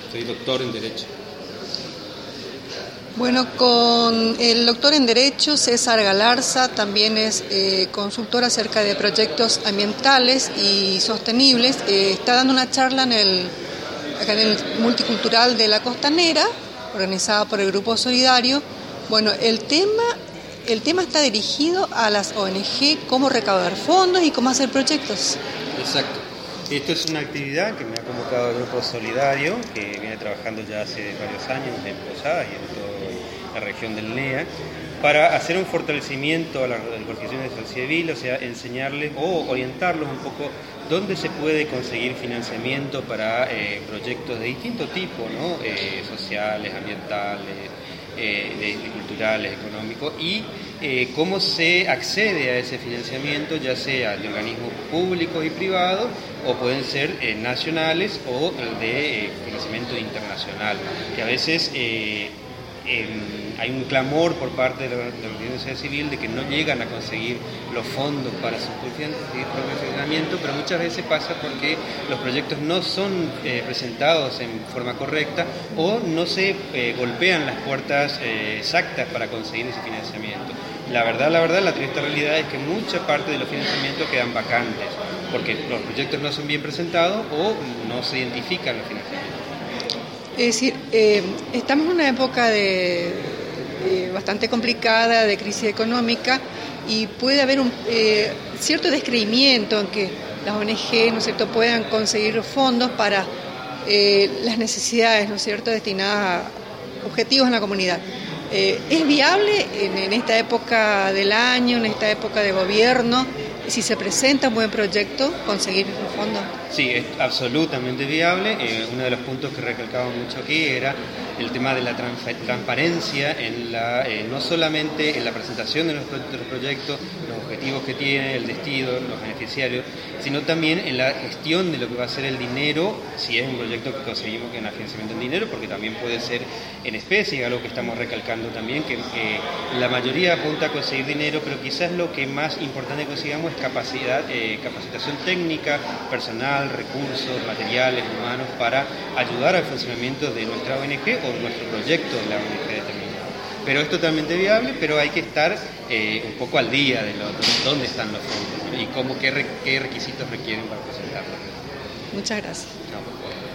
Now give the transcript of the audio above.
Soy doctor en Derecho. Bueno, con el doctor en Derecho, César Galarza, también es consultor acerca de proyectos ambientales y sostenibles. Está dando una charla acá en el Multicultural de la Costanera, organizada por el Grupo Solidario. Bueno, el tema está dirigido a las ONG, cómo recaudar fondos y cómo hacer proyectos. Exacto. Esto es una actividad que me ha convocado el Grupo Solidario, que viene trabajando ya hace varios años en Posadas y en toda la región del NEA, para hacer un fortalecimiento a las organizaciones de sociedad civil, o sea, enseñarles o orientarlos un poco dónde se puede conseguir financiamiento para proyectos de distinto tipo, ¿no? Sociales, ambientales, culturales, económicos, y cómo se accede a ese financiamiento, ya sea de organismos públicos y privados, o pueden ser nacionales o de financiamiento internacional, que a veces hay un clamor por parte de la organización civil de que no llegan a conseguir los fondos para su funcionamiento, pero muchas veces pasa porque los proyectos no son presentados en forma correcta o no se golpean las puertas exactas para conseguir ese financiamiento. La verdad, la triste realidad es que mucha parte de los financiamientos quedan vacantes porque los proyectos no son bien presentados o no se identifican los financiamientos. Es decir, estamos en una época bastante complicada, de crisis económica, y puede haber un cierto descreimiento en que las ONG, ¿no es cierto?, puedan conseguir fondos para las necesidades, ¿no es cierto?, destinadas a objetivos en la comunidad. ¿Es viable en esta época del año, en esta época de gobierno, si se presenta un buen proyecto, conseguir los fondos? Sí, es absolutamente viable. Uno de los puntos que recalcaba mucho aquí era el tema de la transparencia no solamente en la presentación de los proyectos, los objetivos que tiene, el destino, los beneficiarios, sino también en la gestión de lo que va a ser el dinero, si es un proyecto que conseguimos que en financiamiento en dinero, porque también puede ser en especie, algo que estamos recalcando también, que la mayoría apunta a conseguir dinero, pero quizás lo que más importante consigamos es capacitación técnica, personal, recursos, materiales, humanos, para ayudar al funcionamiento de nuestra ONG o nuestro proyecto de la ONG determinado. Pero es totalmente viable, pero hay que estar un poco al día de dónde están los fondos y qué requisitos requieren para presentarlos. Muchas gracias. No, por favor.